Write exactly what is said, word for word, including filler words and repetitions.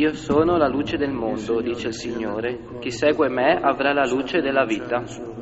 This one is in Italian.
Io sono la luce del mondo, dice il Signore. Chi segue me avrà la luce della vita.